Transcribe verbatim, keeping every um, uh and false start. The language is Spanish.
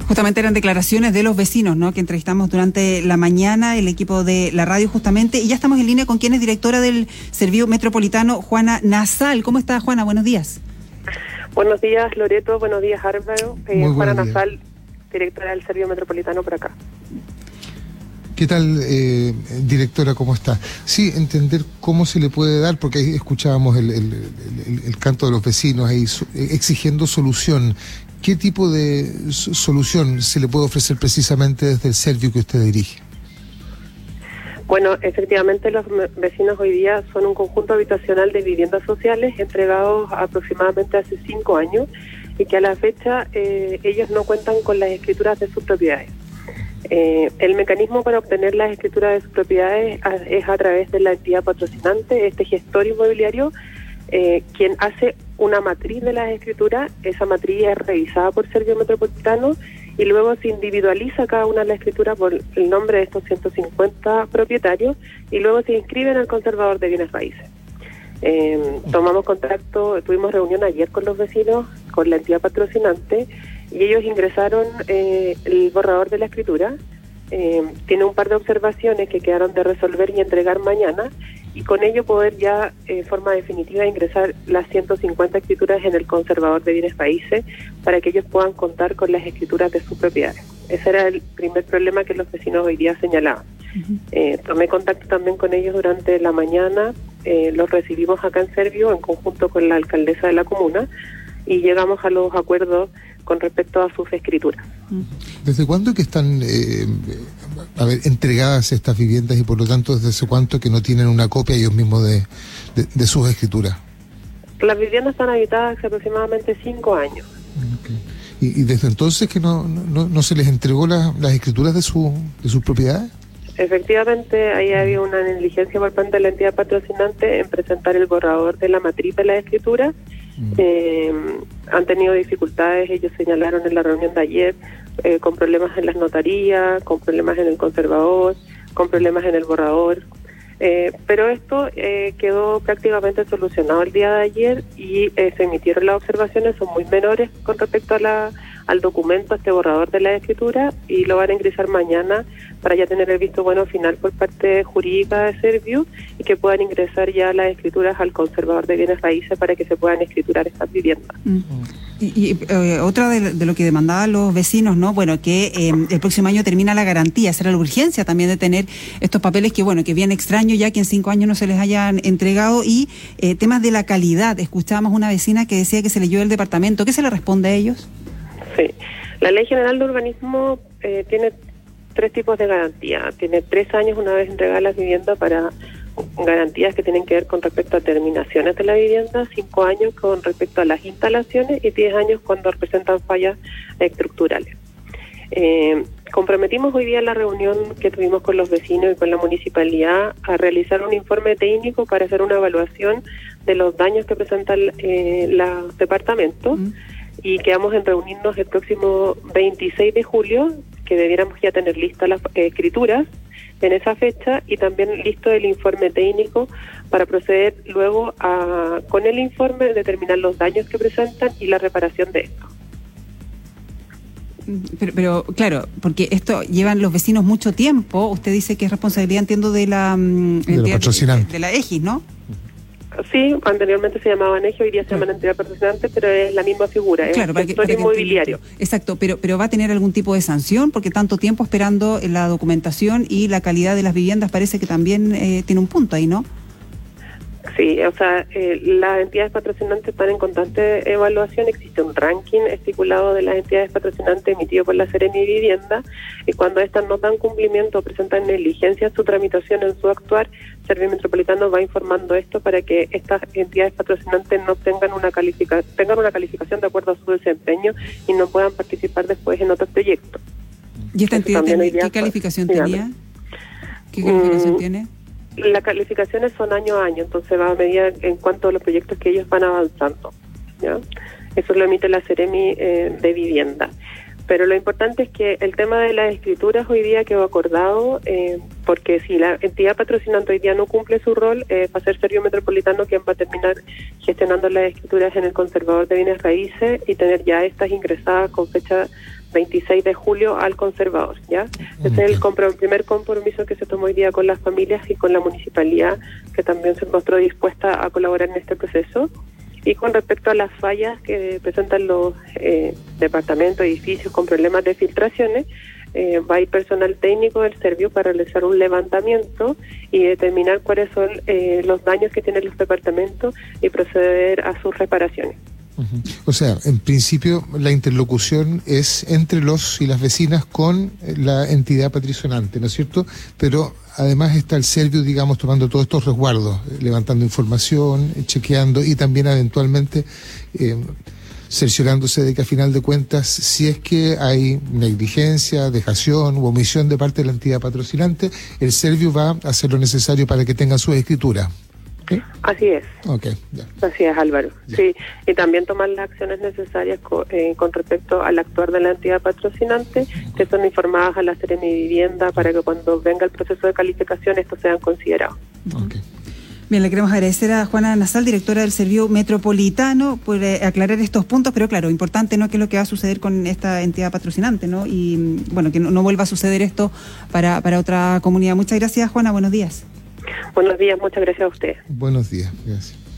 Justamente eran declaraciones de los vecinos, ¿no?, que entrevistamos durante la mañana, el equipo de la radio justamente, y ya estamos en línea con quien es directora del Servicio Metropolitano, Juana Nasal. ¿Cómo está, Juana? Buenos días. Buenos días, Loreto. Buenos días, Álvaro. Eh, Juana Nasal, días. Directora del Servicio Metropolitano por acá. ¿Qué tal, eh, directora? ¿Cómo está? Sí, entender cómo se le puede dar, porque ahí escuchábamos el, el, el, el canto de los vecinos ahí exigiendo solución. ¿Qué tipo de solución se le puede ofrecer precisamente desde el servicio que usted dirige? Bueno, efectivamente los vecinos hoy día son un conjunto habitacional de viviendas sociales entregados aproximadamente hace cinco años y que a la fecha eh, ellos no cuentan con las escrituras de sus propiedades. Eh, el mecanismo para obtener las escrituras de sus propiedades es a través de la entidad patrocinante, este gestor inmobiliario, eh, quien hace una matriz de las escrituras. Esa matriz es revisada por Servicio Metropolitano y luego se individualiza cada una de las escrituras por el nombre de estos ciento cincuenta propietarios y luego se inscribe en el conservador de bienes raíces. Eh, tomamos contacto, tuvimos reunión ayer con los vecinos, con la entidad patrocinante, y ellos ingresaron eh, el borrador de la escritura. Eh, tiene un par de observaciones que quedaron de resolver y entregar mañana, y con ello poder ya de eh, forma definitiva ingresar las ciento cincuenta escrituras en el conservador de bienes raíces para que ellos puedan contar con las escrituras de sus propiedades. Ese era el primer problema que los vecinos hoy día señalaban. Uh-huh. Eh, tomé contacto también con ellos durante la mañana, eh, los recibimos acá en Servio en conjunto con la alcaldesa de la comuna y llegamos a los acuerdos con respecto a sus escrituras. ¿Desde cuándo que están eh, a ver, entregadas estas viviendas y por lo tanto desde hace cuánto que no tienen una copia ellos mismos de, de, de sus escrituras? Las viviendas están habitadas hace aproximadamente cinco años. Okay. ¿Y, y desde entonces que no, no, no se les entregó la, las escrituras de, su, de sus propiedades? Efectivamente, ahí había una negligencia por parte de la entidad patrocinante en presentar el borrador de la matriz de la escritura. Mm. Eh, han tenido dificultades, ellos señalaron en la reunión de ayer, eh, con problemas en las notarías, con problemas en el conservador, con problemas en el borrador. Eh, pero esto eh, quedó prácticamente solucionado el día de ayer y eh, se emitieron las observaciones, son muy menores con respecto a la, al documento, a este borrador de la escritura, y lo van a ingresar mañana para ya tener el visto bueno final por parte jurídica de Servio y que puedan ingresar ya las escrituras al conservador de bienes raíces para que se puedan escriturar estas viviendas. Mm. Y, y eh, otra de, de lo que demandaban los vecinos, ¿no? Bueno, que eh, el próximo año termina la garantía, esa era la urgencia también de tener estos papeles que, bueno, que bien extraño ya que en cinco años no se les hayan entregado, y eh, temas de la calidad. Escuchábamos una vecina que decía que se leyó el departamento. ¿Qué se le responde a ellos? Sí, la Ley General de Urbanismo eh, tiene tres tipos de garantía. Tiene tres años una vez entregada las viviendas para garantías que tienen que ver con respecto a terminaciones de la vivienda, cinco años con respecto a las instalaciones y diez años cuando representan fallas estructurales. Eh, comprometimos hoy día en la reunión que tuvimos con los vecinos y con la municipalidad a realizar un informe técnico para hacer una evaluación de los daños que presentan eh, los departamentos. Mm. Y quedamos en reunirnos el próximo veintiséis de julio, que debiéramos ya tener listas las eh, escrituras en esa fecha y también listo el informe técnico para proceder luego a, con el informe, determinar los daños que presentan y la reparación de esto. Pero, pero claro, porque esto llevan los vecinos mucho tiempo. Usted dice que es responsabilidad, entiendo, de la, de la patrocinante, de, de la EGIS, ¿no? Sí, anteriormente se llamaban EGIS, hoy día se llaman entidad patrocinante, pero es la misma figura, claro, es para el sector que, para inmobiliario. Que Exacto, pero pero va a tener algún tipo de sanción, porque tanto tiempo esperando la documentación y la calidad de las viviendas parece que también eh, tiene un punto ahí, ¿no? Sí, o sea, eh, las entidades patrocinantes están en constante evaluación. Existe un ranking estipulado de las entidades patrocinantes emitido por la Seremi Vivienda, y cuando estas no dan cumplimiento o presentan negligencia en su tramitación, en su actuar, Servicio Metropolitano va informando esto para que estas entidades patrocinantes no tengan una califica tengan una calificación de acuerdo a su desempeño y no puedan participar después en otros proyectos. ¿Y esta entidad ten, qué calificación fue, tenía? ¿Qué calificación mm, tiene? Las calificaciones son año a año, entonces va a medir en cuanto a los proyectos que ellos van avanzando, ¿ya? Eso lo emite la Seremi eh, de Vivienda. Pero lo importante es que el tema de las escrituras hoy día quedó acordado eh, por porque si la entidad patrocinante hoy día no cumple su rol, eh, va a ser Servio Metropolitano quien va a terminar gestionando las escrituras en el conservador de bienes raíces y tener ya estas ingresadas con fecha veintiséis de julio al conservador, ¿ya? Ese okay. es el, compro- el primer compromiso que se tomó hoy día con las familias y con la municipalidad, que también se mostró dispuesta a colaborar en este proceso. Y con respecto a las fallas que presentan los eh, departamentos, edificios con problemas de filtraciones, eh, va a ir personal técnico del Servio para realizar un levantamiento y determinar cuáles son eh, los daños que tienen los departamentos y proceder a sus reparaciones. O sea, en principio la interlocución es entre los y las vecinas con la entidad patrocinante, ¿no es cierto? Pero además está el Servio, digamos, tomando todos estos resguardos, levantando información, chequeando y también eventualmente eh, cerciorándose de que a final de cuentas, si es que hay negligencia, dejación u omisión de parte de la entidad patrocinante, el Servio va a hacer lo necesario para que tenga su escritura. ¿Sí? Así es. Okay, ya. Así es, Álvaro. Ya. Sí, y también tomar las acciones necesarias co- eh, con respecto al actuar de la entidad patrocinante, que son informadas a la Seremi de Vivienda para que cuando venga el proceso de calificación estos sean considerados. Okay. Bien, le queremos agradecer a Juana Nasal, directora del Servio Metropolitano, por eh, aclarar estos puntos, pero claro, importante, ¿no?, qué es lo que va a suceder con esta entidad patrocinante, ¿no? Y bueno, que no, no vuelva a suceder esto para, para otra comunidad. Muchas gracias, Juana, buenos días. Buenos días, muchas gracias a usted. Buenos días, gracias.